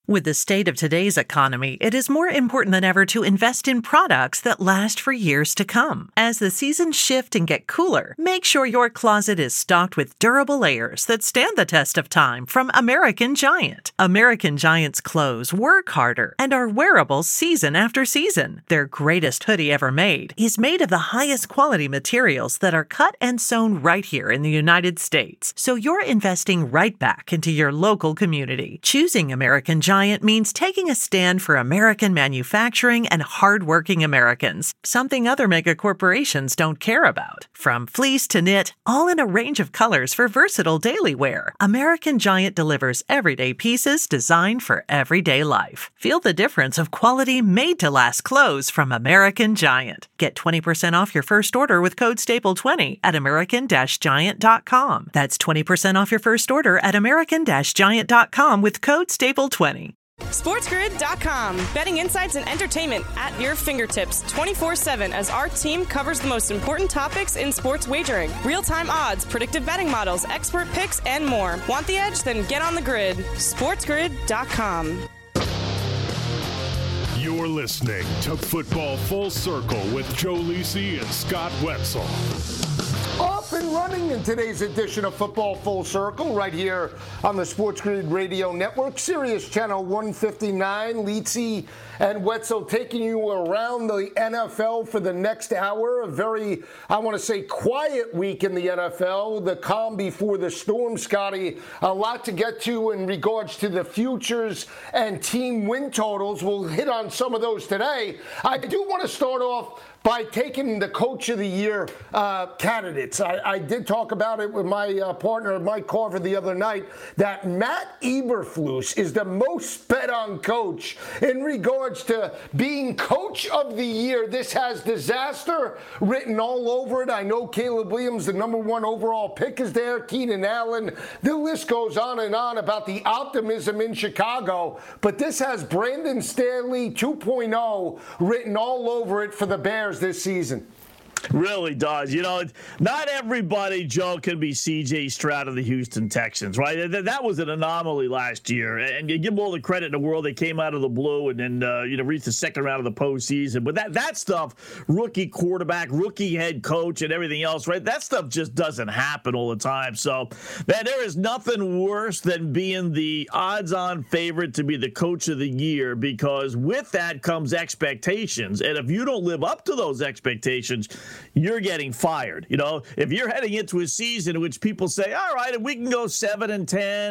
With the state of today's economy, it is more important than ever to invest in products that last for years to come. As the seasons shift and get cooler, make sure your closet is stocked with durable layers that stand the test of time from American Giant. American Giant's clothes work harder and are wearable season after season. Their greatest hoodie ever made is made of the highest quality materials that are cut and sewn right here in the United States. So you're investing right back into your local community. Choosing American Giant means taking a stand for American manufacturing and hardworking Americans, something other mega corporations don't care about. From fleece to knit, all in a range of colors for versatile daily wear, American Giant delivers everyday pieces designed for everyday life. Feel the difference of quality made-to-last clothes from American Giant. Get 20% off your first order with code STAPLE20 at american-giant.com. That's 20% off your first order at american-giant.com with code STAPLE20. SportsGrid.com. Betting insights and entertainment at your fingertips 24/7 as our team covers the most important topics in sports wagering. Real-time odds, predictive betting models, expert picks, and more. Want the edge? Then get on the grid. SportsGrid.com. You're listening to Football Full Circle with Joe Lisi and Scott Wetzel. Off and running in today's edition of Football Full Circle, right here on the Sports Grid Radio Network, Sirius Channel 159. Lisi and Wetzel taking you around the NFL for the next hour. A very, I want to say, quiet week in the NFL. The calm before the storm, Scotty. A lot to get to in regards to the futures and team win totals. We'll hit on some of those today. I do want to start off by taking the Coach of the Year candidates. I did talk about it with my partner, Mike Carver, the other night, that Matt Eberflus is the most bet on coach in regards to being Coach of the Year. This has disaster written all over it. I know Caleb Williams, the number one overall pick, is there. Keenan Allen. The list goes on and on about the optimism in Chicago. But this has Brandon Staley 2.0 written all over it for the Bears this season. Really does. You know, not everybody, Joe, can be C.J. Stroud of the Houston Texans, right? That was an anomaly last year. And you give them all the credit in the world. They came out of the blue and then, reached the second round of the postseason. But that stuff, rookie quarterback, rookie head coach, and everything else, right? That stuff just doesn't happen all the time. So, man, there is nothing worse than being the odds-on favorite to be the Coach of the Year, because with that comes expectations. And if you don't live up to those expectations, you're getting fired. You know, if you're heading into a season in which people say, all right, if we can go 7-10,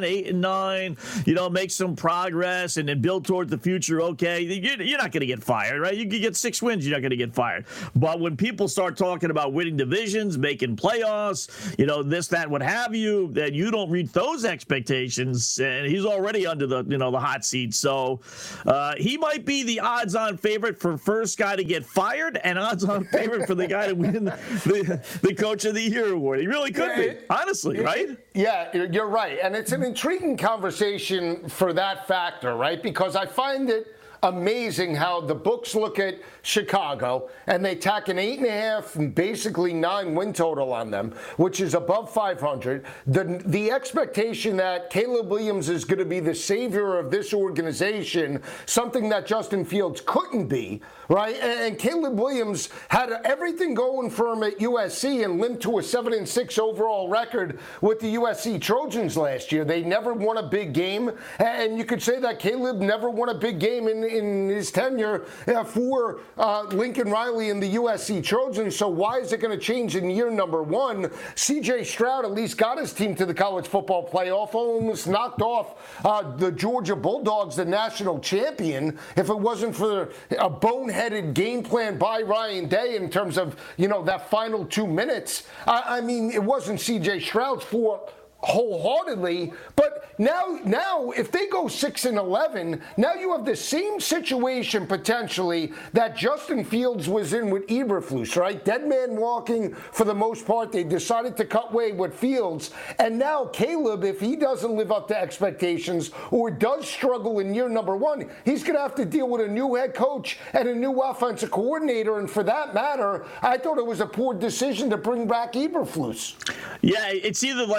8-9, make some progress and then build towards the future, okay, you're not going to get fired, right? You can get 6 wins, you're not going to get fired. But when people start talking about winning divisions, making playoffs, this, that, what have you, that you don't reach those expectations, and he's already under the hot seat. So he might be the odds-on favorite for first guy to get fired and odds-on favorite for the guy to win the Coach of the Year award. He really could be, honestly, right? Yeah, you're right. And it's an intriguing conversation for that factor, right? Because I find it amazing how the books look at Chicago and they tack an 8.5 and basically 9 win total on them, which is above 500. The expectation that Caleb Williams is going to be the savior of this organization, something that Justin Fields couldn't be, right? And Caleb Williams had everything going for him at USC and limped to a 7-6 overall record with the USC Trojans last year. They never won a big game, and you could say that Caleb never won a big game in his tenure for Lincoln Riley and the USC Trojans. So why is it going to change in year number one? C.J. Stroud at least got his team to the college football playoff, almost knocked off the Georgia Bulldogs, the national champion. If it wasn't for a boneheaded game plan by Ryan Day in terms of, that final 2 minutes, I mean, it wasn't C.J. Stroud's fault wholeheartedly, but now if they go 6-11, now you have the same situation potentially that Justin Fields was in with Eberflus, right? Dead man walking for the most part. They decided to cut way with Fields, and now Caleb, if he doesn't live up to expectations or does struggle in year number one, he's going to have to deal with a new head coach and a new offensive coordinator. And for that matter, I thought it was a poor decision to bring back Eberflus. Yeah, it's either like you're either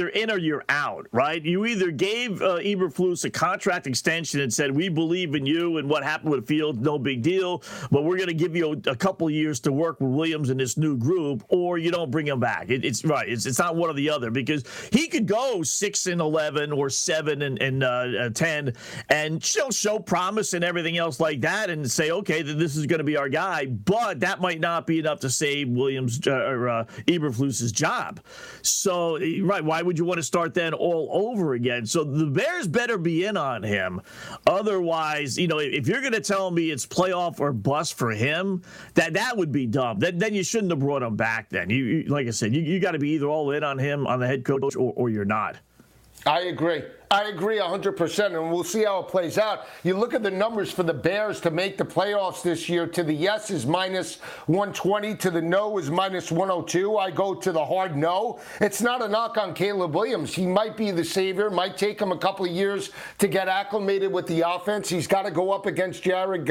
either in or you're out, right? You either gave Eberflus a contract extension and said, we believe in you, and what happened with Fields, no big deal, but we're going to give you a couple years to work with Williams and this new group, or you don't bring him back. It's right. It's not one or the other, because he could go 6-11 or 7-10 and show promise and everything else like that and say, okay, this is going to be our guy, but that might not be enough to save Williams or Eberflus's job. So, right, why would you want to start then all over again? So the Bears better be in on him. Otherwise, if you're going to tell me it's playoff or bust for him, that would be dumb. Then you shouldn't have brought him back then. You like I said, you got to be either all in on him, on the head coach, or you're not. I agree 100%, and we'll see how it plays out. You look at the numbers for the Bears to make the playoffs this year. To the yes is -120, to the no is -102. I go to the hard no. It's not a knock on Caleb Williams. He might be the savior. Might take him a couple of years to get acclimated with the offense. He's got to go up against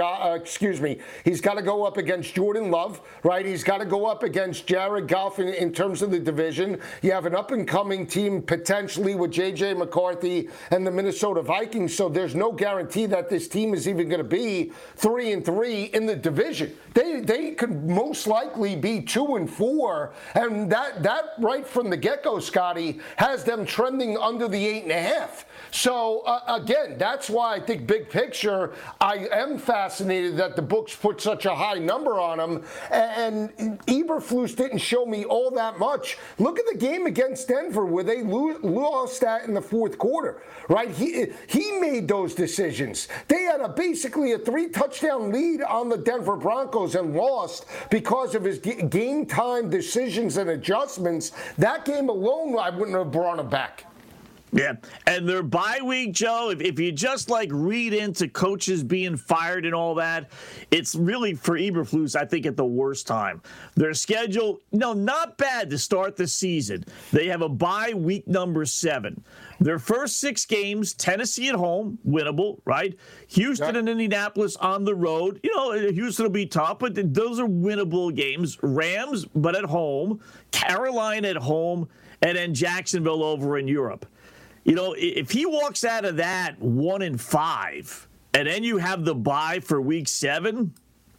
He's got to go up against Jordan Love, right? He's got to go up against Jared Goff in terms of the division. You have an up-and-coming team potentially with J.J. McCarthy and the Minnesota Vikings, so there's no guarantee that this team is even going to be 3-3 in the division. They could most likely be 2-4, and that right from the get-go, Scotty, has them trending under the 8.5. So, again, that's why I think big picture, I am fascinated that the books put such a high number on him, and Eberflus didn't show me all that much. Look at the game against Denver where they lost that in the fourth quarter, right? He made those decisions. They had basically a 3-touchdown lead on the Denver Broncos and lost because of his game time decisions and adjustments. That game alone, I wouldn't have brought him back. Yeah, and their bye week, Joe, if you just read into coaches being fired and all that, it's really for Eberflus, I think, at the worst time. Their schedule, not bad to start the season. They have a bye week number 7. Their first 6 games, Tennessee at home, winnable, right? Houston and Indianapolis on the road. Houston will be tough, but those are winnable games. Rams, but at home. Carolina at home, and then Jacksonville over in Europe. If he walks out of that 1-5, and then you have the bye for week 7,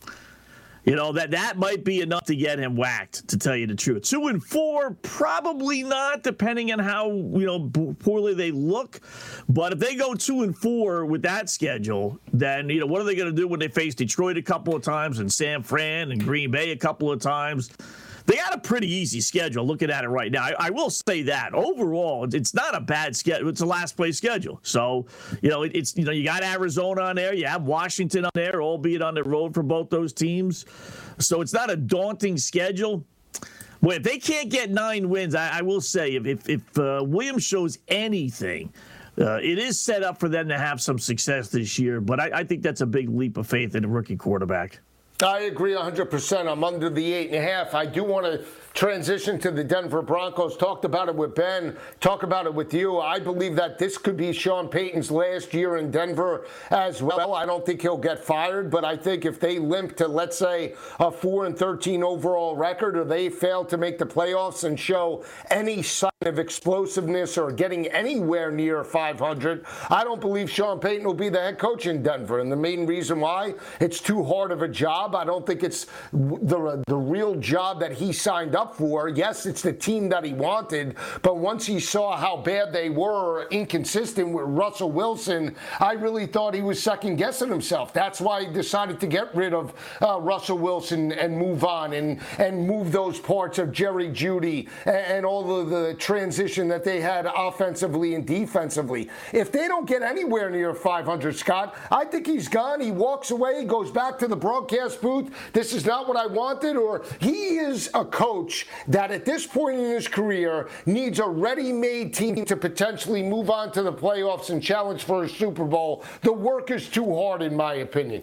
that might be enough to get him whacked, to tell you the truth. 2-4, probably not, depending on how poorly they look. But if they go 2-4 with that schedule, then what are they going to do when they face Detroit a couple of times and San Fran and Green Bay a couple of times? They got a pretty easy schedule looking at it right now. I will say that. Overall, it's not a bad schedule. It's a last-place schedule. So, it's you got Arizona on there. You have Washington on there, albeit on the road for both those teams. So it's not a daunting schedule. Well, if they can't get 9 wins, I will say, if Williams shows anything, it is set up for them to have some success this year. But I think that's a big leap of faith in a rookie quarterback. I agree 100%. I'm under the 8.5. I do want to transition to the Denver Broncos. Talked about it with Ben. Talk about it with you. I believe that this could be Sean Payton's last year in Denver as well. I don't think he'll get fired, but I think if they limp to, let's say, a 4-13 overall record, or they fail to make the playoffs and show any sign of explosiveness or getting anywhere near 500, I don't believe Sean Payton will be the head coach in Denver. And the main reason why, it's too hard of a job. I don't think it's the real job that he signed up for. Yes, it's the team that he wanted, but once he saw how bad they were, inconsistent with Russell Wilson, I really thought he was second-guessing himself. That's why he decided to get rid of Russell Wilson and move on and move those parts of Jerry Jeudy and all of the transition that they had offensively and defensively. If they don't get anywhere near 500, Scott, I think he's gone. He walks away, goes back to the broadcast booth. This is not what I wanted. Or he is a coach that at this point in his career needs a ready-made team to potentially move on to the playoffs and challenge for a Super Bowl. The work is too hard, in my opinion.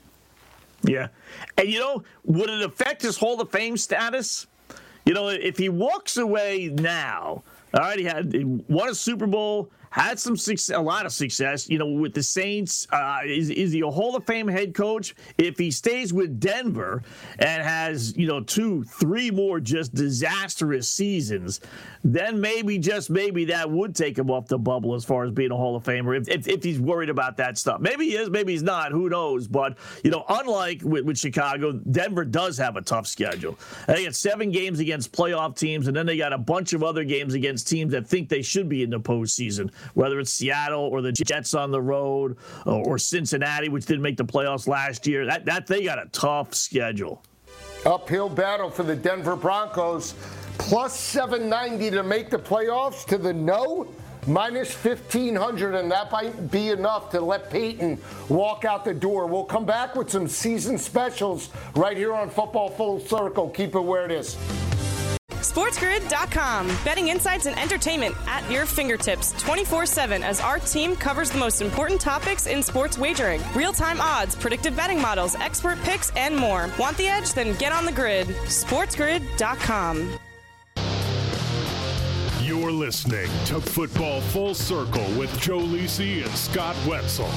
Yeah. And, would it affect his Hall of Fame status? If he walks away now, all right, he won a Super Bowl, had some success, a lot of success, with the Saints. Is he a Hall of Fame head coach? If he stays with Denver and has, 2, 3 more just disastrous seasons, then maybe, just maybe, that would take him off the bubble as far as being a Hall of Famer, if he's worried about that stuff. Maybe he is, maybe he's not, who knows? But, unlike with Chicago, Denver does have a tough schedule. They got 7 games against playoff teams, and then they got a bunch of other games against teams that think they should be in the postseason, whether it's Seattle or the Jets on the road or Cincinnati, which didn't make the playoffs last year. That they got a tough schedule. Uphill battle for the Denver Broncos. Plus 790 to make the playoffs to the no. Minus 1,500, and that might be enough to let Peyton walk out the door. We'll come back with some season specials right here on Football Full Circle. Keep it where it is. SportsGrid.com. Betting insights and entertainment at your fingertips 24/7 as our team covers the most important topics in sports wagering. Real-time odds, predictive betting models, expert picks, and more. Want the edge? Then get on the grid. SportsGrid.com. You're listening to Football Full Circle with Joe Lisi and Scott Wetzel.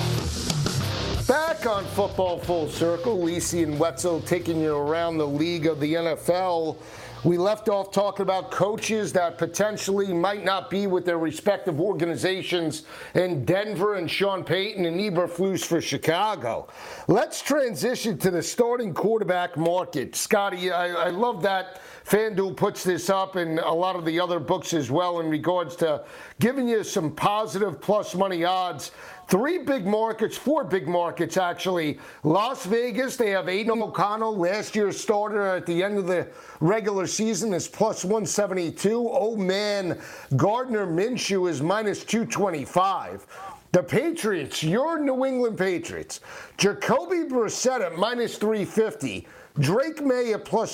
Back on Football Full Circle, Lisi and Wetzel taking you around the league of the NFL. We left off talking about coaches that potentially might not be with their respective organizations in Denver, and Sean Payton and Eberflus for Chicago. Let's transition to the starting quarterback market. Scotty, I love that FanDuel puts this up, and a lot of the other books as well, in regards to giving you some positive plus money odds. 4 big markets actually. Las Vegas, they have Aiden O'Connell, last year's starter at the end of the regular season, is plus 172. Oh man, Gardner Minshew is minus 225. The Patriots, your New England Patriots, Jacoby Brissett at minus 350. Drake May at plus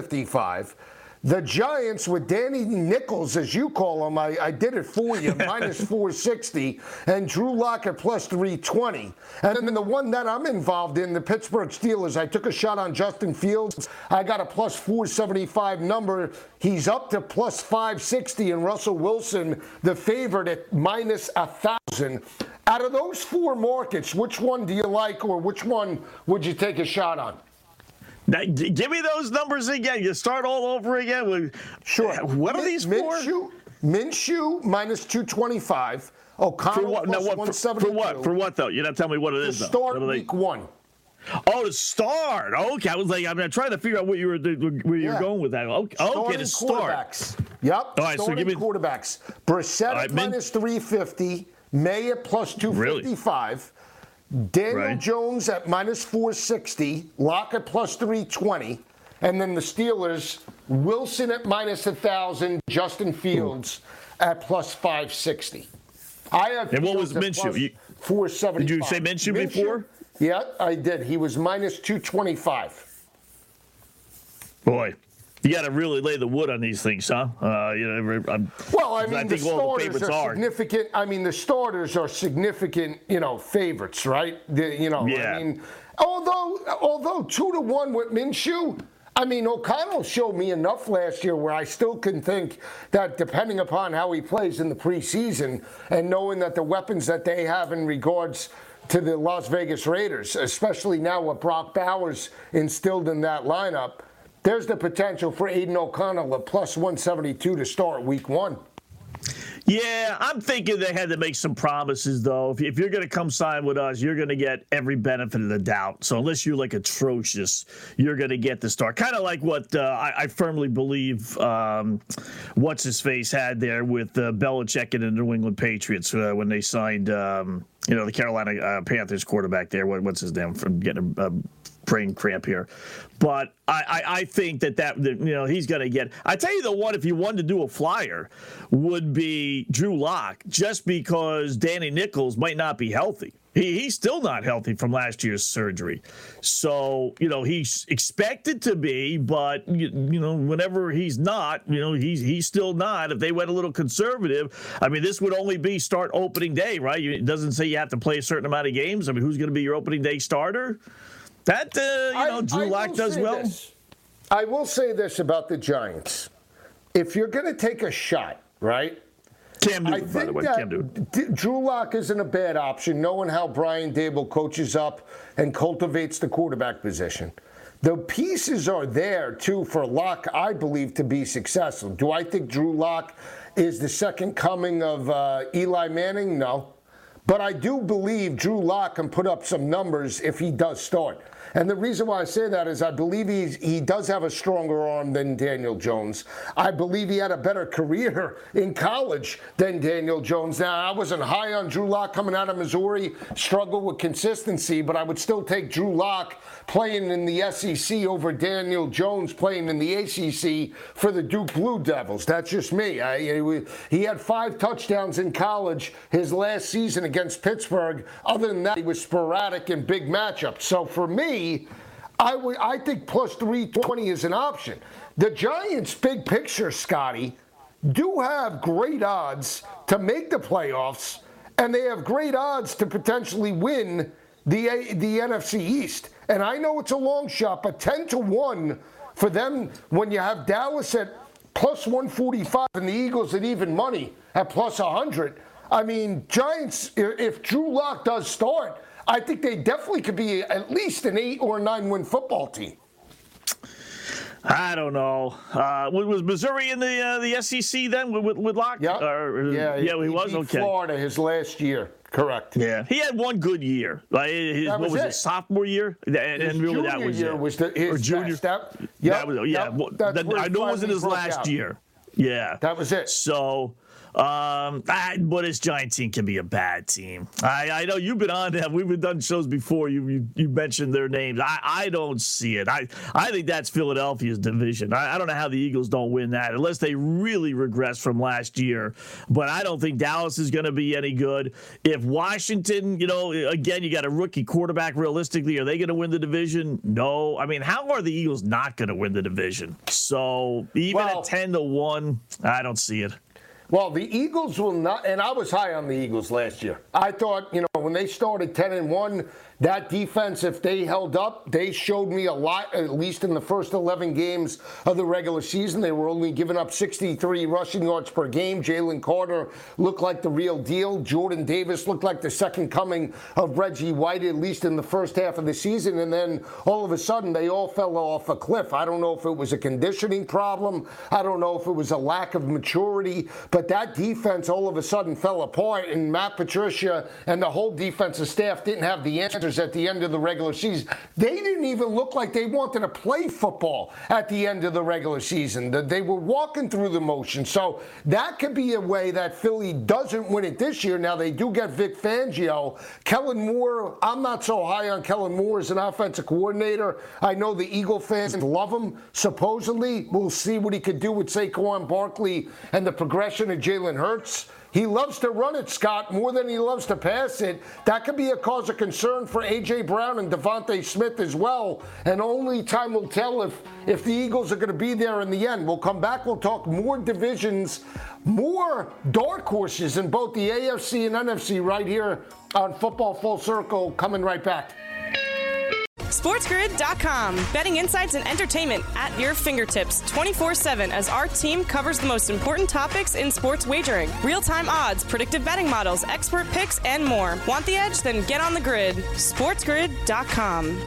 255. The Giants with Danny Nichols, as you call him, I did it for you, minus 460, and Drew Lock at plus 320. And then the one that I'm involved in, the Pittsburgh Steelers, I took a shot on Justin Fields. I got a plus 475 number. He's up to plus 560, and Russell Wilson, the favorite, at minus 1,000. Out of those 4 markets, which one do you like, or which one would you take a shot on? Now, give me those numbers again. You start all over again. Sure. What are these for? Minshew minus 225. O'Connell plus 172. For what? For what, though? You're not telling me what it is, though. Start week 1. Oh, to start. Okay, I was like, I'm trying to figure out where you were going with that. Okay, to start. Yep. All right, so give me quarterbacks. Brissett at minus 350. May at plus 255. Really? Daniel Jones at minus 460, Lock at plus 320, and then the Steelers, Wilson at minus 1,000, Justin Fields at plus 560. I have. And what was Minshew? 475. Did you say Minshew before? Yeah, I did. He was minus 225. Boy. You got to really lay the wood on these things, huh? The starters are significant. I mean, the starters are significant, favorites, right? Yeah. I mean, although 2-1 with Minshew, I mean, O'Connell showed me enough last year where I still can think that depending upon how he plays in the preseason and knowing that the weapons that they have in regards to the Las Vegas Raiders, especially now with Brock Bowers instilled in that lineup, there's the potential for Aiden O'Connell at plus 172 to start week 1. Yeah, I'm thinking they had to make some promises, though. If you're going to come sign with us, you're going to get every benefit of the doubt. So unless you're like atrocious, you're going to get the start. Kind of like what I firmly believe what's-his-face had there with Belichick and the New England Patriots when they signed, the Carolina Panthers quarterback there. What's his name? From getting a brain cramp here. But I think that he's going to get. I tell you the one, if you wanted to do a flyer, would be Drew Lock, just because Danny Nichols might not be healthy. He's still not healthy from last year's surgery. So, he's expected to be, but, whenever he's not, he's still not. If they went a little conservative, I mean, this would only be start opening day, right? It doesn't say you have to play a certain amount of games. I mean, who's going to be your opening day starter? That, Drew Lock does well. I will say this about the Giants. If you're going to take a shot, right, Cam Newton, by the way. Cam Newton. Drew Lock isn't a bad option, knowing how Brian Daboll coaches up and cultivates the quarterback position. The pieces are there, too, for Lock, I believe, to be successful. Do I think Drew Lock is the second coming of Eli Manning? No. But I do believe Drew Lock can put up some numbers if he does start. And the reason why I say that is I believe he does have a stronger arm than Daniel Jones. I believe he had a better career in college than Daniel Jones. Now, I wasn't high on Drew Lock coming out of Missouri, struggled with consistency, but I would still take Drew Lock playing in the SEC over Daniel Jones playing in the ACC for the Duke Blue Devils. That's just me. He had 5 touchdowns in college his last season against Pittsburgh. Other than that, he was sporadic in big matchups. So for me, I think plus 320 is an option. The Giants' big picture, Scotty, do have great odds to make the playoffs, and they have great odds to potentially win the NFC East. And I know it's a long shot, but 10-1 for them when you have Dallas at plus 145 and the Eagles at even money at plus 100. I mean, Giants, if Drew Lock does start, I think they definitely could be at least an 8 or 9 win football team. I don't know. Was Missouri in the SEC then with Lock? Yeah. He was. Beat Okay. Florida his last year. Correct. Yeah, he had one good year. What was it? Sophomore year? And really, that was year it. Was his junior. best. I know it wasn't his last year. Yeah, that was it. So. But this Giant team can be a bad team. I know you've been on them. We've done shows before. You mentioned their names. I don't see it. I think that's Philadelphia's division. I don't know how the Eagles don't win that unless they really regress from last year. But I don't think Dallas is going to be any good. If Washington, again, you got a rookie quarterback. Realistically, are they going to win the division? No. I mean, how are the Eagles not going to win the division? So even at 10-1, I don't see it. Well, the Eagles will not, and I was high on the Eagles last year. I thought, when they started 10-1, that defense, if they held up, they showed me a lot, at least in the first 11 games of the regular season. They were only giving up 63 rushing yards per game. Jalen Carter looked like the real deal. Jordan Davis looked like the second coming of Reggie White, at least in the first half of the season. And then all of a sudden, they all fell off a cliff. I don't know if it was a conditioning problem. I don't know if it was a lack of maturity. But that defense all of a sudden fell apart. And Matt Patricia and the whole defensive staff didn't have the answers at the end of the regular season. They didn't even look like they wanted to play football at the end of the regular season. They were walking through the motion. So that could be a way that Philly doesn't win it this year. Now, they do get Vic Fangio. Kellen Moore, I'm not so high on Kellen Moore as an offensive coordinator. I know the Eagle fans love him, supposedly. We'll see what he could do with Saquon Barkley and the progression of Jalen Hurts. He loves to run it, Scott, more than he loves to pass it. That could be a cause of concern for A.J. Brown and Devontae Smith as well. And only time will tell if the Eagles are going to be there in the end. We'll come back. We'll talk more divisions, more dark horses in both the AFC and NFC right here on Football Full Circle. Coming right back. SportsGrid.com. Betting insights and entertainment at your fingertips 24/7 as our team covers the most important topics in sports wagering. Real-time odds, predictive betting models, expert picks, and more. Want the edge? Then get on the grid. SportsGrid.com.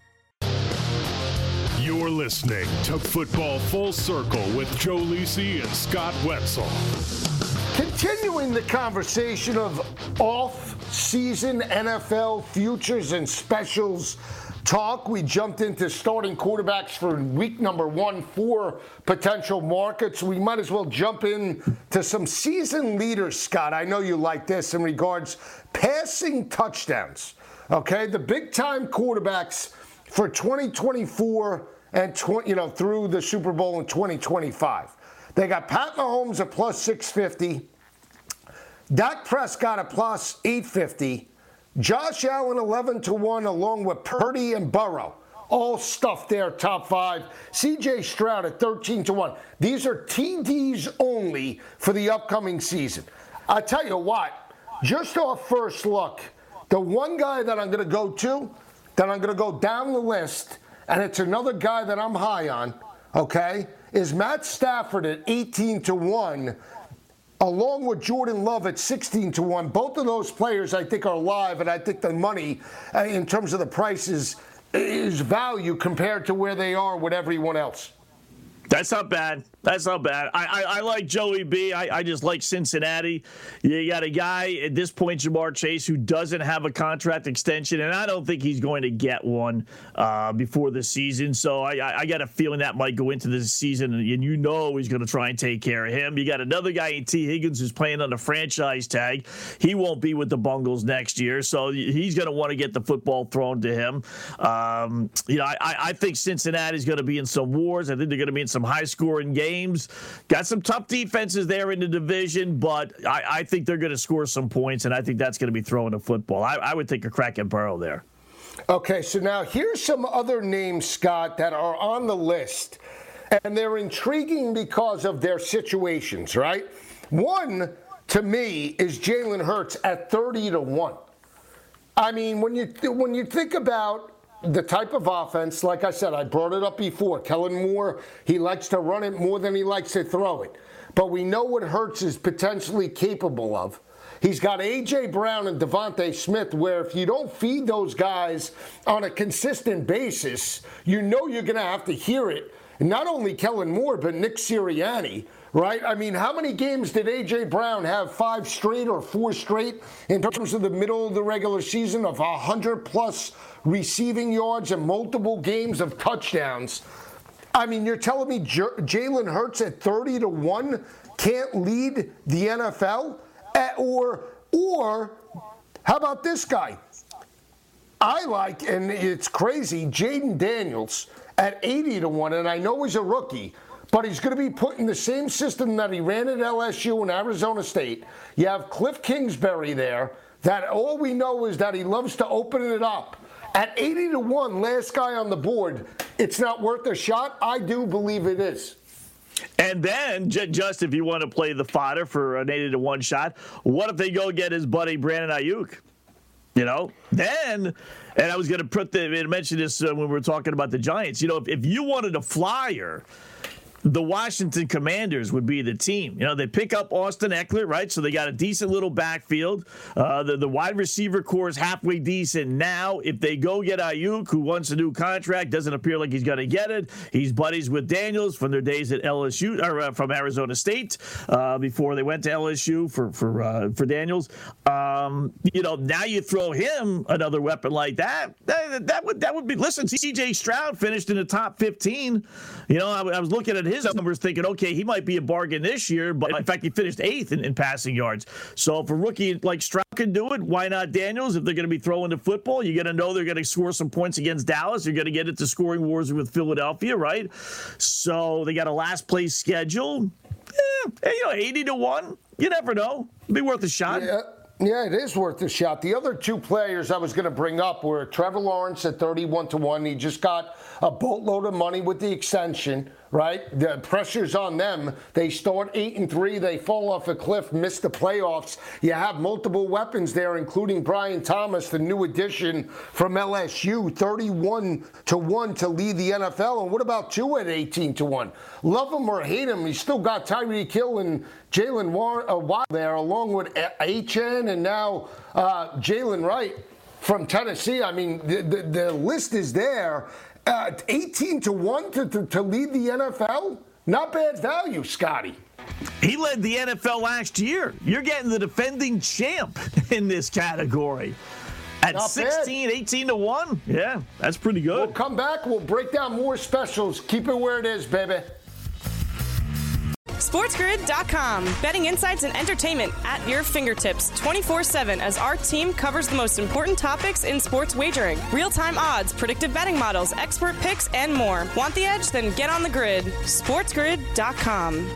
You're listening to Football Full Circle with Joe Lisi and Scott Wetzel. Continuing the conversation of off-season NFL futures and specials talk, we jumped into starting quarterbacks for week number 1 for potential markets. We might as well jump in to some season leaders, Scott. I know you like this in regards passing touchdowns. Okay, the big-time quarterbacks for 2024 and through the Super Bowl in 2025. They got Pat Mahomes at plus 650, Dak Prescott at plus 850, Josh Allen 11-1 along with Purdy and Burrow. All stuffed there, top 5. C.J. Stroud at 13-1. These are TDs only for the upcoming season. I tell you what, just off first look, the one guy that I'm going to go to, that I'm going to go down the list, and it's another guy that I'm high on, okay, is Matt Stafford at 18-1. along with Jordan Love at 16-1. Both of those players, I think, are live, and I think the money, in terms of the prices, is value compared to where they are with everyone else. That's not bad. That's not bad. I like Joey B. I just like Cincinnati. You got a guy at this point, Ja'Marr Chase, who doesn't have a contract extension, and I don't think he's going to get one before the season. So I got a feeling that might go into the season, and you know he's going to try and take care of him. You got another guy in T. Higgins who's playing on a franchise tag. He won't be with the Bungles next year, so he's going to want to get the football thrown to him. I think Cincinnati's going to be in some wars. I think they're going to be in some high-scoring games. Got some tough defenses there in the division, but I think they're going to score some points, and I think that's going to be throwing the football. I would take a crack at Burrow there. Okay, so now here's some other names, Scott, that are on the list, and they're intriguing because of their situations, right? One, to me, is Jalen Hurts at 30-1. I mean, when you think about the type of offense, like I said, I brought it up before. Kellen Moore, he likes to run it more than he likes to throw it. But we know what Hurts is potentially capable of. He's got A.J. Brown and Devontae Smith, where if you don't feed those guys on a consistent basis, you know you're going to have to hear it. And not only Kellen Moore, but Nick Sirianni, right? I mean, how many games did A.J. Brown have, 5 straight or 4 straight, in terms of the middle of the regular season of 100-plus receiving yards and multiple games of touchdowns? I mean, you're telling me Jalen Hurts at 30-1 can't lead the NFL? Or how about this guy? I like, and it's crazy, Jaden Daniels at 80-1, and I know he's a rookie, but he's going to be put in the same system that he ran at LSU and Arizona State. You have Cliff Kingsbury there, that all we know is that he loves to open it up. At 80-1, last guy on the board, it's not worth a shot? I do believe it is. And then, just if you want to play the fodder for an 80-1 shot, what if they go get his buddy Brandon Ayuk? You know, then, and I was going to mention this when we were talking about the Giants. You know, if you wanted a flyer, the Washington Commanders would be the team. You know, they pick up Austin Eckler, right? So they got a decent little backfield. The wide receiver core is halfway decent now. If they go get Ayuk, who wants a new contract, doesn't appear like he's going to get it. He's buddies with Daniels from their days at LSU, or from Arizona State, before they went to LSU for Daniels. You know, now you throw him another weapon like that. That would be. Listen, C.J. Stroud finished in the top 15. You know, I was looking at his numbers thinking, okay, he might be a bargain this year, but in fact, he finished 8th in passing yards. So if a rookie like Stroud can do it, why not Daniels? If they're going to be throwing the football, you're going to know they're going to score some points against Dallas. You're going to get into scoring wars with Philadelphia, right? So they got a last place schedule. You know, 80-1. You never know. It'd be worth a shot. Yeah, it is worth a shot. The other 2 players I was going to bring up were Trevor Lawrence at 31-1. He just got a boatload of money with the extension, right? The pressure's on them. They start 8-3. They fall off a cliff, miss the playoffs. You have multiple weapons there, including Brian Thomas, the new addition from LSU, 31-1 to lead the NFL. And what about Tua at 18-1? Love him or hate him, he's still got Tyreek Hill and Jalen Waddle there, along with Achane and now Jalen Wright from Tennessee. I mean, the list is there. 18-1 to lead the NFL? Not bad value, Scotty. He led the NFL last year. You're getting the defending champ in this category. At not 16, bad. 18-1? Yeah, that's pretty good. We'll come back. We'll break down more specials. Keep it where it is, baby. SportsGrid.com. Betting insights and entertainment at your fingertips 24/7 as our team covers the most important topics in sports wagering. Real-time odds, predictive betting models, expert picks, and more. Want the edge? Then get on the grid. SportsGrid.com.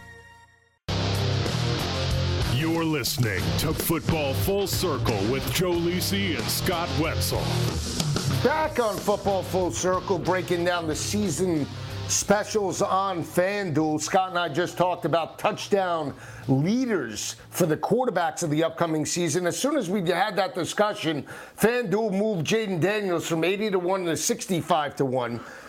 You're listening to Football Full Circle with Joe Lisi and Scott Wetzel. Back on Football Full Circle, breaking down the season specials on FanDuel. Scott and I just talked about touchdown leaders for the quarterbacks of the upcoming season. As soon as we had that discussion, FanDuel moved Jaden Daniels from 80-1 to 65-1.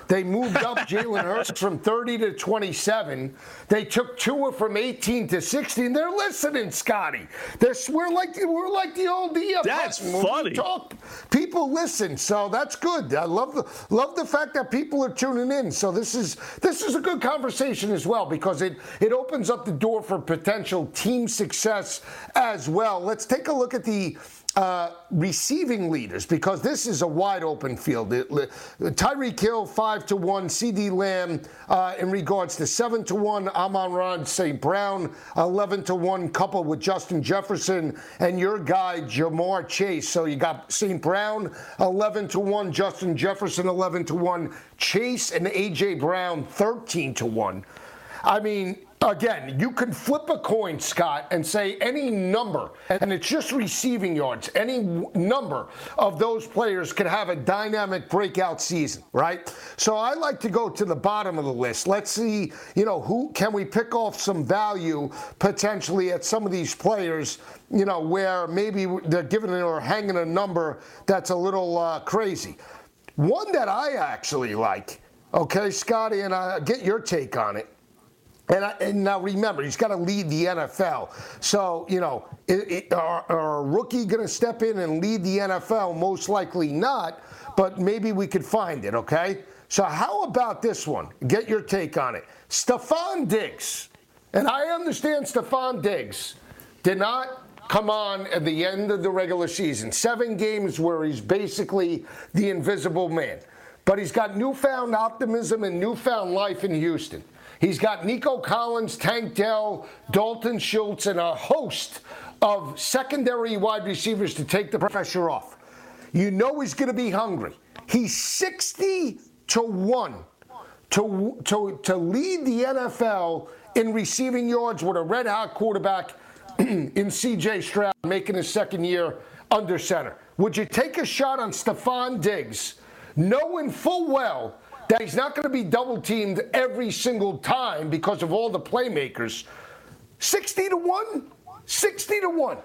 They moved up Jalen Hurts from 30 to 27. They took Tua from 18 to 16. They're listening, Scotty. We're like the old EF. That's funny. People listen, so that's good. I love the fact that people are tuning in. So this is a good conversation as well, because it opens up the door for potential team success as well. Let's take a look at the receiving leaders, because this is a wide open field. Tyreek Hill 5-1, CD Lamb in regards to 7-1, Amon-Ra St. Brown 11-1, coupled with Justin Jefferson and your guy Jamar Chase. So you got St. Brown 11-1, Justin Jefferson 11-1, Chase and AJ Brown 13-1. I mean, again, you can flip a coin, Scott, and say any number, and it's just receiving yards. Any number of those players could have a dynamic breakout season, right? So I like to go to the bottom of the list. Let's see, who can we pick off some value potentially at some of these players, where maybe they're giving it or hanging a number that's a little crazy. One that I actually like, okay, Scotty, and I get your take on it. And now remember, he's got to lead the NFL. So, are a rookie going to step in and lead the NFL? Most likely not, but maybe we could find it, okay? So how about this one? Get your take on it. Stefon Diggs. And I understand Stefon Diggs did not come on at the end of the regular season. 7 games where he's basically the invisible man. But he's got newfound optimism and newfound life in Houston. He's got Nico Collins, Tank Dell, Dalton Schultz, and a host of secondary wide receivers to take the pressure off. You know he's going to be hungry. He's 60-1 to lead the NFL in receiving yards with a red-hot quarterback in C.J. Stroud making his second year under center. Would you take a shot on Stefon Diggs, knowing full well that he's not going to be double-teamed every single time because of all the playmakers? 60-1? 60-1.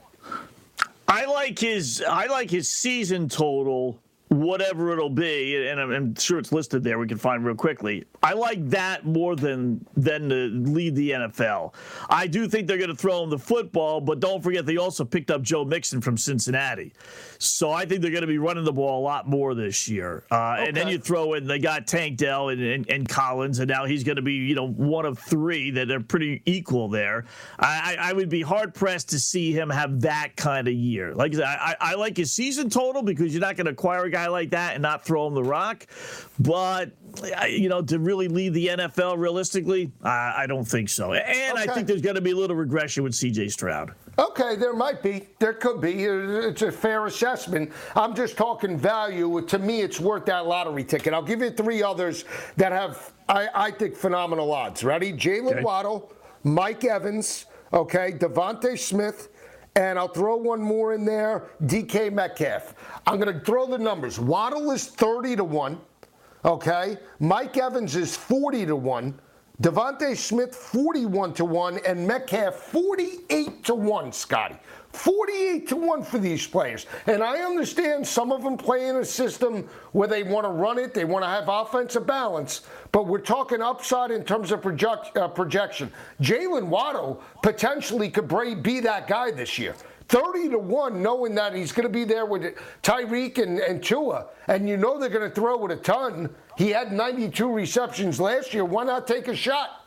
I like his season total, whatever it'll be, and I'm sure it's listed there. We can find real quickly. I like that more than to lead the NFL. I do think they're going to throw him the football, but don't forget they also picked up Joe Mixon from Cincinnati. So I think they're going to be running the ball a lot more this year. Okay. And then you throw in, they got Tank Dell and Collins, and now he's going to be, one of 3 that are pretty equal there. I would be hard-pressed to see him have that kind of year. Like I said, I like his season total because you're not going to acquire a guy like that and not throw him the rock. But, to really lead the NFL realistically, I don't think so. And okay. I think there's going to be a little regression with C.J. Stroud. Okay, there might be. There could be. It's a fair assessment. I'm just talking value. To me, it's worth that lottery ticket. I'll give you 3 others that have, I think, phenomenal odds. Ready? Jalen Waddle, Mike Evans, okay, Devontae Smith, and I'll throw one more in there, DK Metcalf. I'm going to throw the numbers. Waddle is 30-1, okay? Mike Evans is 40-1. Devontae Smith, 41-1, and Metcalf, 48-1, Scotty. 48-1 for these players. And I understand some of them play in a system where they want to run it, they want to have offensive balance, but we're talking upside in terms of projection. Jalen Waddle potentially could be that guy this year. 30-1, knowing that he's going to be there with Tyreek and Tua, and they're going to throw with a ton. He had 92 receptions last year. Why not take a shot?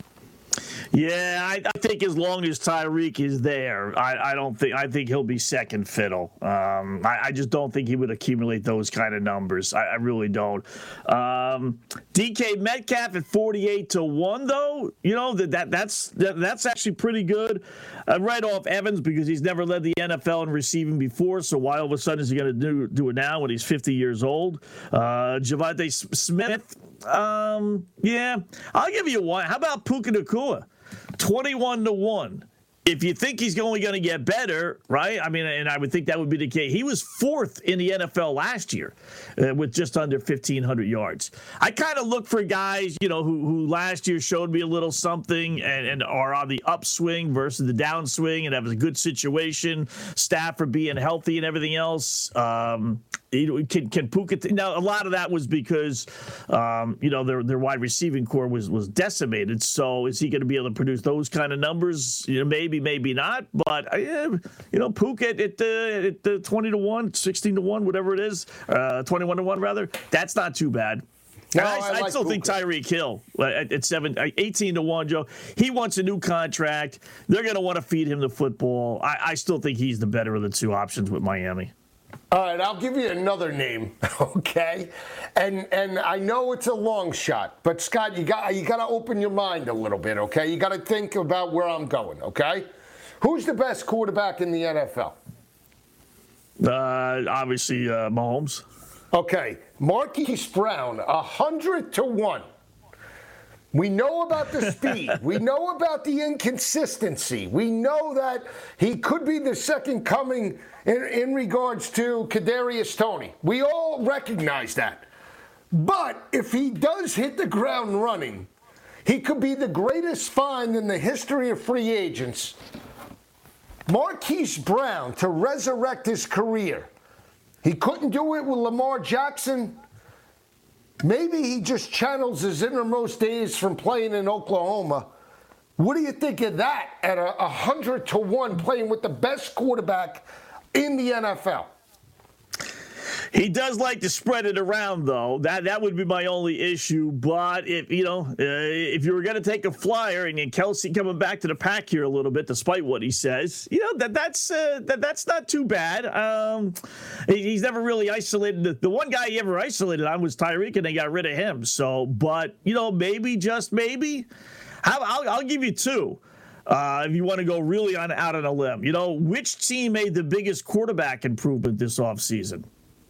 Yeah, I think as long as Tyreek is there, I think he'll be second fiddle. I just don't think he would accumulate those kind of numbers. I really don't. DK Metcalf at 48-1, though, that's actually pretty good. Right off Evans because he's never led the NFL in receiving before. So why all of a sudden is he going to do it now when he's 50 years old? Javonte Smith. Yeah, I'll give you one. How about Puka Nacua? 21-1. If you think he's only going to get better, right? I mean, and I would think that would be the case. He was 4th in the NFL last year with just under 1,500 yards. I kind of look for guys, who last year showed me a little something and are on the upswing versus the downswing and have a good situation, Stafford being healthy and everything else. Can Puka? Now, a lot of that was because, their wide receiving core was decimated. So, is he going to be able to produce those kind of numbers? Maybe, maybe not. But Puka at the 20-1, 16-1, whatever it is, 21-1 rather. That's not too bad. No, I still think Tyreek Hill at 18-1, Joe. He wants a new contract. They're going to want to feed him the football. I still think he's the better of the two options with Miami. All right, I'll give you another name, okay? And I know it's a long shot, but Scott, you got to open your mind a little bit, okay? You got to think about where I'm going, okay? Who's the best quarterback in the NFL? Obviously, Mahomes. Okay, Marquise Brown, 100-1. We know about the speed. We know about the inconsistency. We know that he could be the second coming in regards to Kadarius Toney. We all recognize that. But if he does hit the ground running, he could be the greatest find in the history of free agents. Marquise Brown to resurrect his career. He couldn't do it with Lamar Jackson. Maybe he just channels his innermost days from playing in Oklahoma. What do you think of that at 100-1 playing with the best quarterback in the NFL? He does like to spread it around, though. That would be my only issue. But if you were going to take a flyer and Kelce coming back to the pack here a little bit, despite what he says, that's not too bad. He's never really isolated. The one guy he ever isolated on was Tyreek, and they got rid of him. So, but maybe just maybe, I'll give you two. If you want to go really out on a limb, which team made the biggest quarterback improvement this offseason?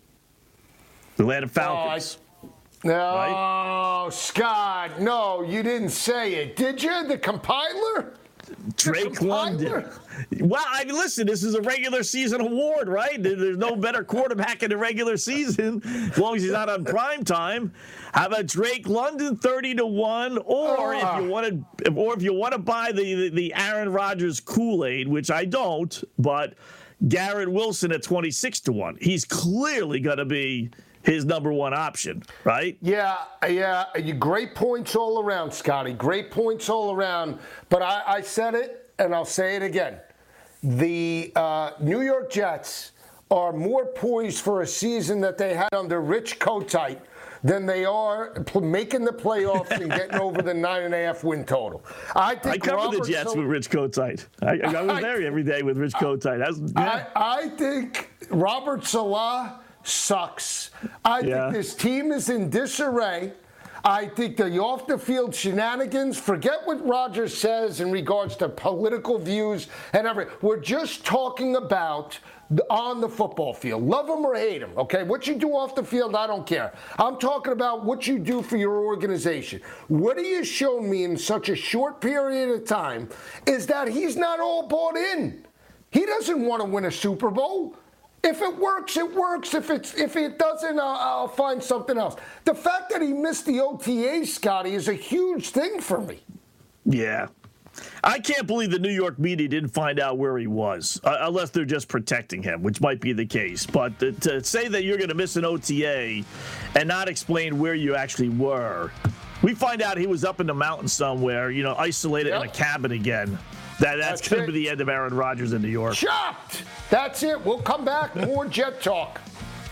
The Atlanta Falcons. No, right? Scott, no, you didn't say it. Did you? The compiler? Drake London. Well, listen, this is a regular season award, right? There's no better quarterback in the regular season as long as he's not on prime time. How about Drake London 30-1, or if you want to buy the Aaron Rodgers Kool-Aid, which I don't, but Garrett Wilson at 26-1. He's clearly going to be his number one option, right? Yeah. Great points all around, Scotty. Great points all around. But I said it, and I'll say it again. The New York Jets are more poised for a season that they had under Rich Kotite than they are making the playoffs and getting over the 9.5 win total. I covered the Jets with Rich Kotite. I was there every day with Rich Kotite. I think Robert Saleh sucks. I think this team is in disarray. I think the off-the-field shenanigans, forget what Rodgers says in regards to political views and everything. We're just talking about on the football field. Love them or hate them, okay? What you do off the field, I don't care. I'm talking about what you do for your organization. What he has shown me in such a short period of time is that he's not all bought in. He doesn't want to win a Super Bowl. If it works, it works. If it doesn't, I'll find something else. The fact that he missed the OTA, Scotty, is a huge thing for me. Yeah. I can't believe the New York media didn't find out where he was, unless they're just protecting him, which might be the case. But to say that you're going to miss an OTA and not explain where you actually were, we find out he was up in the mountains somewhere, isolated in a cabin again. That's going to be the end of Aaron Rodgers in New York. Chopped! That's it. We'll come back. More Jet Talk.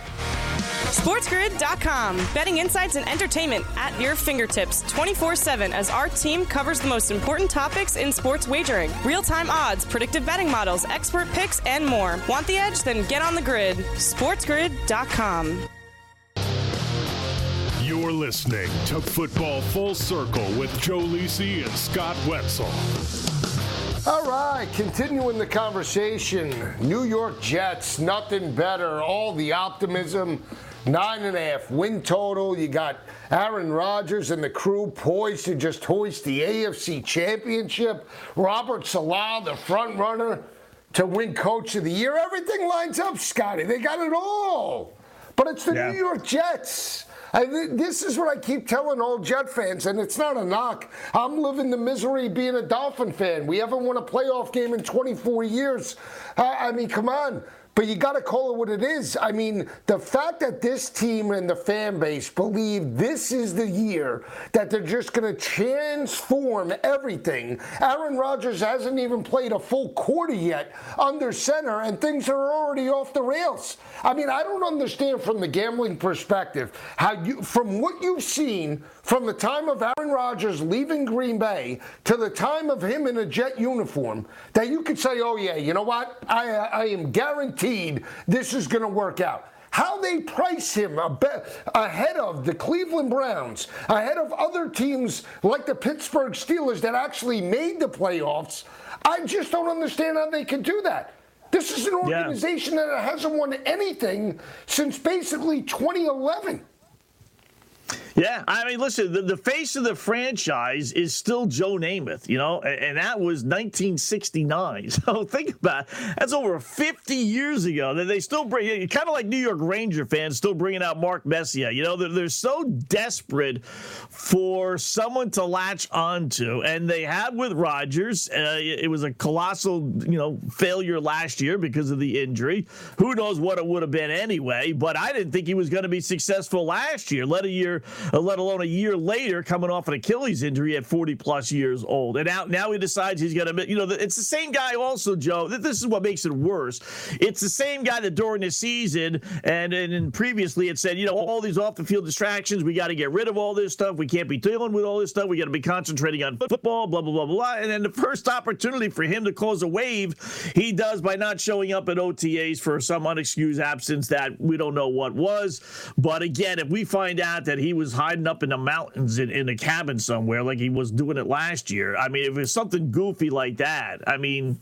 SportsGrid.com. Betting insights and entertainment at your fingertips 24/7 as our team covers the most important topics in sports wagering. Real-time odds, predictive betting models, expert picks, and more. Want the edge? Then get on the grid. SportsGrid.com. You're listening to Football Full Circle with Joe Lisi and Scott Wetzel. All right, continuing the conversation. New York Jets, nothing better. All the optimism, 9.5 win total. You got Aaron Rodgers and the crew poised to just hoist the AFC Championship. Robert Saleh, the front runner to win Coach of the Year. Everything lines up, Scotty. They got it all. But it's the New York Jets. This is what I keep telling all Jet fans, and it's not a knock. I'm living the misery being a Dolphin fan. We haven't won a playoff game in 24 years. I mean, come on. but you got to call it what it is. I mean, the fact that this team and the fan base believe this is the year that they're just going to transform everything. Aaron Rodgers hasn't even played a full quarter yet under center, and things are already off the rails. I mean, I don't understand from the gambling perspective how you, from what you've seen from the time of Aaron Rodgers leaving Green Bay to the time of him in a Jet uniform, that you could say, oh yeah, you know what? I am guaranteed this is going to work out. How they price him ahead of the Cleveland Browns, ahead of other teams like the Pittsburgh Steelers that actually made the playoffs, I just don't understand how they can do that. This is an organization that hasn't won anything since basically 2011. Yeah, I mean, listen, the face of the franchise is still Joe Namath, you know, and that was 1969. So think about it. That's over 50 years ago. They still bring, kind of like New York Ranger fans still bringing out Mark Messier. You know, they're so desperate for someone to latch onto, and they have with Rodgers. It was a colossal, you know, failure last year because of the injury. Who knows what it would have been anyway, but I didn't think he was going to be successful last year, let alone a year later, coming off an Achilles injury at 40-plus years old. And now he decides he's going to, you know, it's the same guy also, Joe. This is what makes it worse. It's the same guy that during the season and previously had said, you know, all these off-the-field distractions, we got to get rid of all this stuff. We can't be dealing with all this stuff. We got to be concentrating on football, blah, blah, blah, blah. And then the first opportunity for him to cause a wave, he does by not showing up at OTAs for some unexcused absence that we don't know what was. But again, if we find out that he was hiding up in the mountains in a cabin somewhere like he was doing it last year, I mean, if it's something goofy like that, I mean,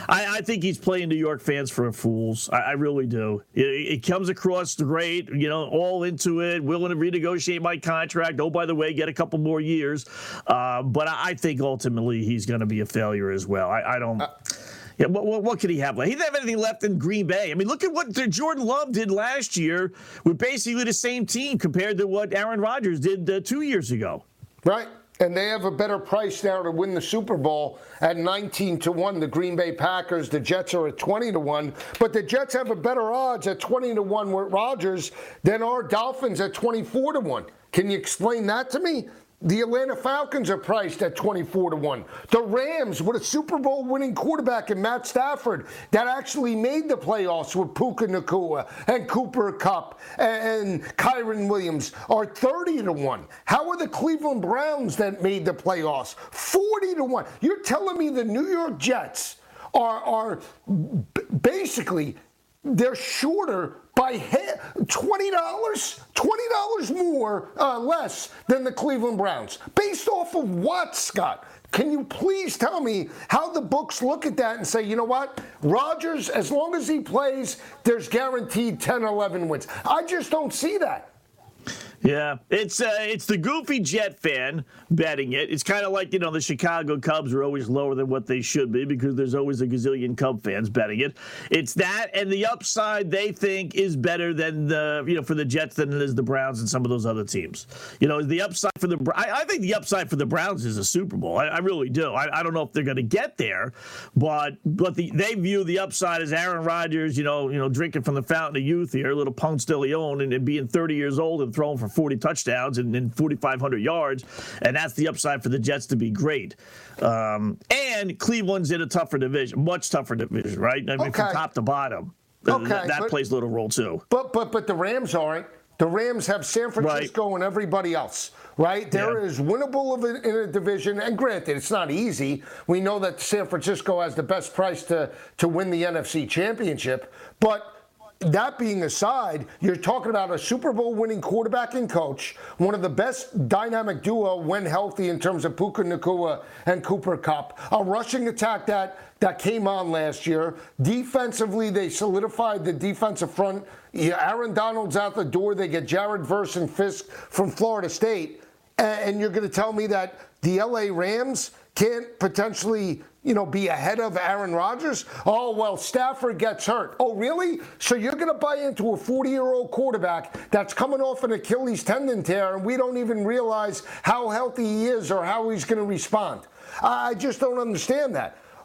I think he's playing New York fans for fools. I really do. It comes across great, you know, all into it, willing to renegotiate my contract. Oh, by the way, get a couple more years. But I think ultimately he's going to be a failure as well. I don't... Yeah, what could he have left? He didn't have anything left in Green Bay. I mean, look at what Jordan Love did last year with basically the same team compared to what Aaron Rodgers did 2 years ago. Right. And they have a better price now to win the Super Bowl at 19-1. The Green Bay Packers, the Jets are at 20-1. But the Jets have a better odds at 20-1 with Rodgers than our Dolphins at 24-1. Can you explain that to me? The Atlanta Falcons are priced at 24-1. The Rams, with a Super Bowl winning quarterback in Matt Stafford that actually made the playoffs with Puka Nacua and Cooper Kupp and Kyren Williams, are 30-1. How are the Cleveland Browns that made the playoffs 40-1? You're telling me the New York Jets are basically, they're shorter by $20 more less than the Cleveland Browns. Based off of what, Scott? Can you please tell me how the books look at that and say, you know what, Rodgers, as long as he plays, there's guaranteed 10, 11 wins. I just don't see that. Yeah, it's the goofy Jet fan betting it. It's kind of like, you know, the Chicago Cubs are always lower than what they should be because there's always a gazillion Cub fans betting it. It's that, and the upside they think is better than for the Jets than it is the Browns and some of those other teams. You know, the upside for I think the upside for the Browns is a Super Bowl. I really do. I don't know if they're going to get there, but they view the upside as Aaron Rodgers, you know, drinking from the fountain of youth here, a little Ponce de Leon, and being 30 years old and throwing for 40 touchdowns and 4,500 yards, and that's the upside for the Jets to be great. And Cleveland's in a tougher division, much tougher division, right? I mean, from top to bottom, that plays a little role too. But the Rams aren't. The Rams have San Francisco and everybody else, right? There is winnable in a division, and granted, it's not easy. We know that San Francisco has the best price to win the NFC Championship, but that being aside, you're talking about a Super Bowl winning quarterback and coach, one of the best dynamic duo when healthy in terms of Puka Nacua and Cooper Kupp, a rushing attack that came on last year. Defensively, they solidified the defensive front. Aaron Donald's out the door. They get Jared Verse and Fisk from Florida State. And you're going to tell me that the LA Rams can't potentially, be ahead of Aaron Rodgers? Oh, well, Stafford gets hurt. Oh, really? So you're going to buy into a 40-year-old quarterback that's coming off an Achilles tendon tear, and we don't even realize how healthy he is or how he's going to respond. I just don't understand that.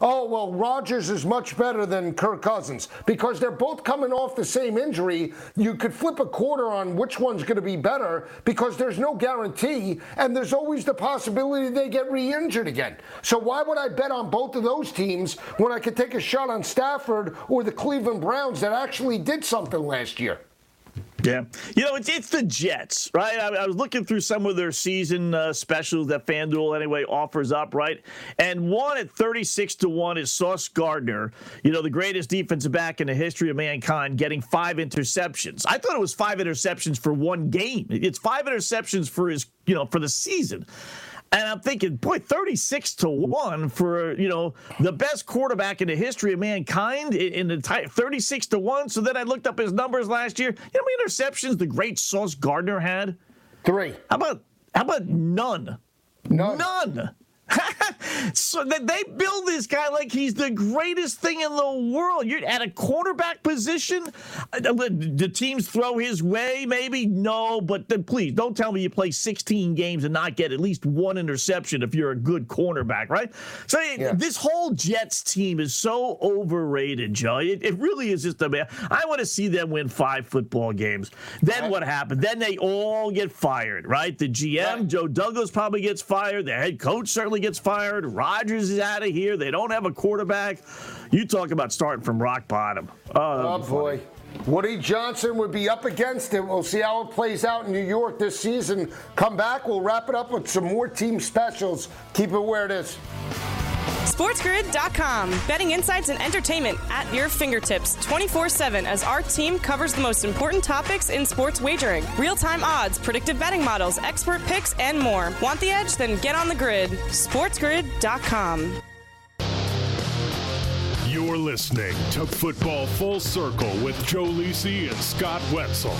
oh, well, Rodgers is much better than Kirk Cousins, because they're both coming off the same injury. You could flip a quarter on which one's going to be better, because there's no guarantee, and there's always the possibility they get re-injured again. So why would I bet on both of those teams when I could take a shot on Stafford or the Cleveland Browns that actually did something last year? Yeah. It's the Jets, right? I was looking through some of their season specials that FanDuel anyway offers up, right? And one at 36-1 is Sauce Gardner, the greatest defensive back in the history of mankind, getting 5 interceptions. I thought it was 5 interceptions for one game. It's 5 interceptions for his, for the season. And I'm thinking, boy, 36-1 for, the best quarterback in the history of mankind in the 36-1. So then I looked up his numbers last year. You know how many interceptions the great Sauce Gardner had? 3. How about none? None. So they build this guy like he's the greatest thing in the world. You're at a quarterback position. The teams throw his way, maybe? No, but then please don't tell me you play 16 games and not get at least 1 interception if you're a good cornerback, right? So This whole Jets team is so overrated, Joe. It really is just I want to see them win 5 football games. Then what happened? Then they all get fired, right? The GM, Joe Douglas, probably gets fired. The head coach certainly gets fired. Rodgers is out of here. They don't have a quarterback. You talk about starting from rock bottom. Oh boy. Woody Johnson would be up against it. We'll see how it plays out in New York this season. Come back. We'll wrap it up with some more team specials. Keep it where it is. SportsGrid.com. Betting insights and entertainment at your fingertips 24/7 as our team covers the most important topics in sports wagering. Real-time odds, predictive betting models, expert picks, and more. Want the edge? Then get on the grid. SportsGrid.com. You're listening to Football Full Circle with Joe Lisi and Scott Wetzel.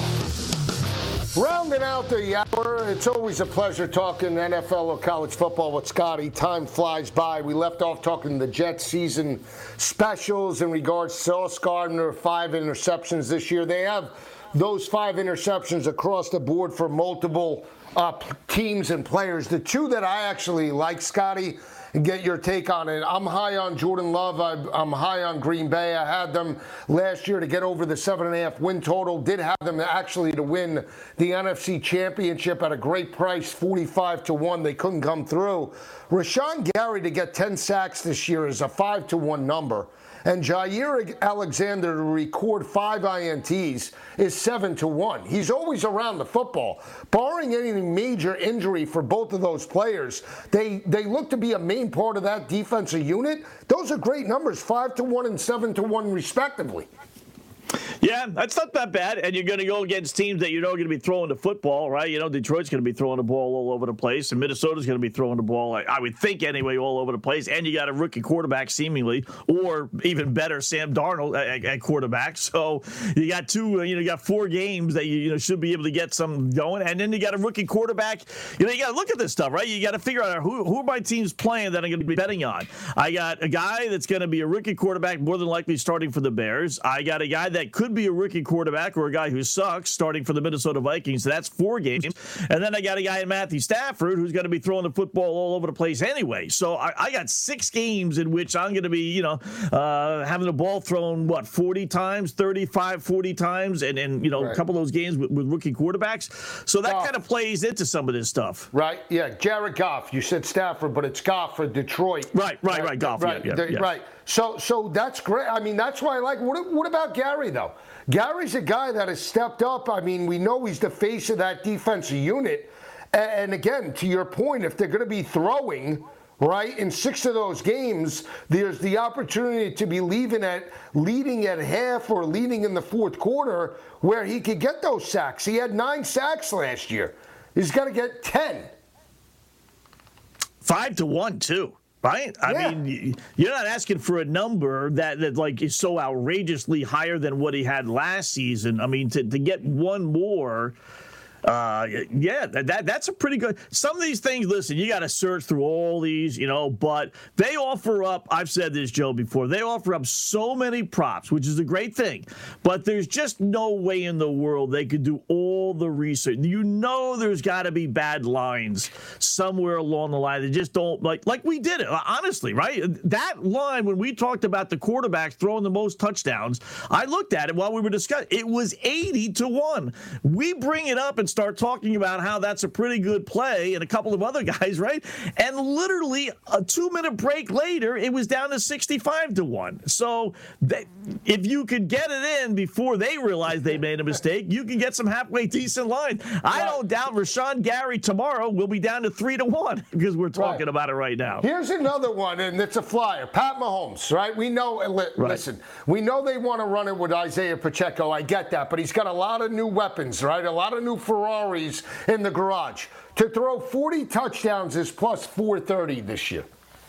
Rounding out the hour, it's always a pleasure talking NFL or college football with Scotty. Time flies by. We left off talking the Jets season specials in regards to Sauce Gardner, 5 interceptions this year. They have those 5 interceptions across the board for multiple teams and players. The 2 that I actually like, Scotty, and get your take on it. I'm high on Jordan Love. I'm high on Green Bay. I had them last year to get over the 7.5 win total. Did have them actually to win the NFC Championship at a great price, 45-1. They couldn't come through. Rashawn Gary to get 10 sacks this year is a 5-1 number. And Jair Alexander to record 5 INTs is 7-1. He's always around the football. Barring any major injury for both of those players, they look to be a main part of that defensive unit. Those are great numbers, 5-1 and 7-1 respectively. Yeah, that's not that bad. And you're going to go against teams that going to be throwing the football, right? Detroit's going to be throwing the ball all over the place, and Minnesota's going to be throwing the ball, I would think anyway, all over the place. And you got a rookie quarterback seemingly, or even better, Sam Darnold at quarterback. So you got 2, you got 4 games that you should be able to get some going. And then you got a rookie quarterback. You got to look at this stuff, right? You got to figure out who are my teams playing that I'm going to be betting on. I got a guy that's going to be a rookie quarterback, more than likely starting for the Bears. I got a guy that could be a rookie quarterback or a guy who sucks starting for the Minnesota Vikings. So that's 4 games. And then I got a guy in Matthew Stafford who's going to be throwing the football all over the place anyway. So I got 6 games in which I'm going to be, having the ball thrown, 40 times, 35, 40 times, and right. A couple of those games with rookie quarterbacks. So that kind of plays into some of this stuff. Right, yeah. Jared Goff. You said Stafford, but it's Goff for Detroit. Right. Goff. Right, yeah. Right. So that's great. I mean, that's why I like. What about Gary, though? Gary's a guy that has stepped up. I mean, we know he's the face of that defensive unit. And again, to your point, if they're going to be throwing, right, in 6 of those games, there's the opportunity to be leading at half or leading in the fourth quarter where he could get those sacks. He had 9 sacks last year. He's got to get 10. 5-1, too. Right? I mean, you're not asking for a number that is so outrageously higher than what he had last season. I mean, to get 1 more, That's a pretty good. Some of these things, listen, you got to search through all these, but they offer up, I've said this, Joe, before, they offer up so many props, which is a great thing, but there's just no way in the world they could do all the research. There's got to be bad lines somewhere along the line. They just don't, like we did it, honestly, right? That line, when we talked about the quarterbacks throwing the most touchdowns, I looked at it while we were discussing. It was 80-1. We bring it up and start talking about how that's a pretty good play and a couple of other guys, right? And literally a 2-minute break later, it was down to 65-1. So if you could get it in before they realize they made a mistake, you can get some halfway decent line. I don't doubt Rashawn Gary tomorrow will be down to 3-1 because we're talking about it right now. Here's another one, and it's a flyer. Pat Mahomes, right? We know, listen, we know they want to run it with Isaiah Pacheco. I get that, but he's got a lot of new weapons, right? A lot of new Ferraris in the garage. To throw 40 touchdowns is plus 430 this year.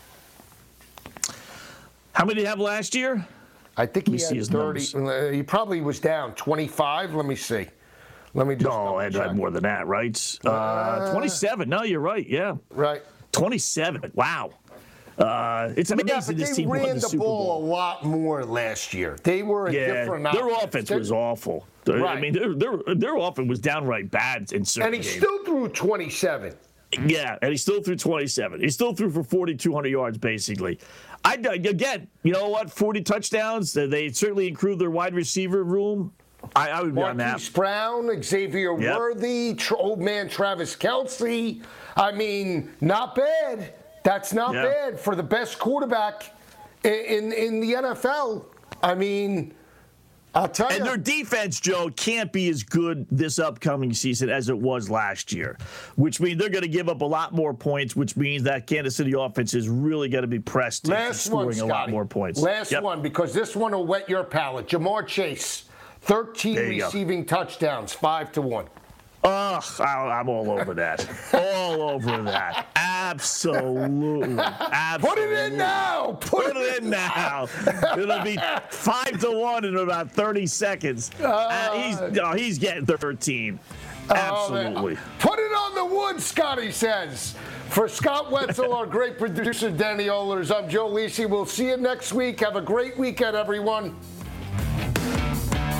How many did he have last year? I think he had 30. He probably was down 25. Let me see. Let me just. No, I had more than that, right? 27. No, you're right. Yeah. Right. 27. Wow. It's amazing this team won the Super Bowl. They ran the ball a lot more last year. They were a different offense. Their offense was awful. Right. I mean, their offense was downright bad in certain games. And he still threw 27. Yeah, and he still threw 27. He still threw for 4,200 yards, basically. Again, you know what? 40 touchdowns. They certainly improved their wide receiver room. I would be on that. Marquise Brown, Xavier Worthy, old man Travis Kelce. I mean, not bad. That's not bad for the best quarterback in the NFL. I mean, I'll tell you. And their defense, Joe, can't be as good this upcoming season as it was last year, which means they're going to give up a lot more points, which means that Kansas City offense is really going to be pressed into scoring a lot more points. Last one, because this one will whet your palate. Jamar Chase, 13 receiving touchdowns, 5-1. I'm all over that. All over that. Absolutely. Put it in now. Put it in now. It'll be 5-1 in about 30 seconds. He's getting 13. Absolutely. Put it on the wood, Scotty says. For Scott Wetzel, our great producer, Danny Ohlers, I'm Joe Lisi. We'll see you next week. Have a great weekend, everyone.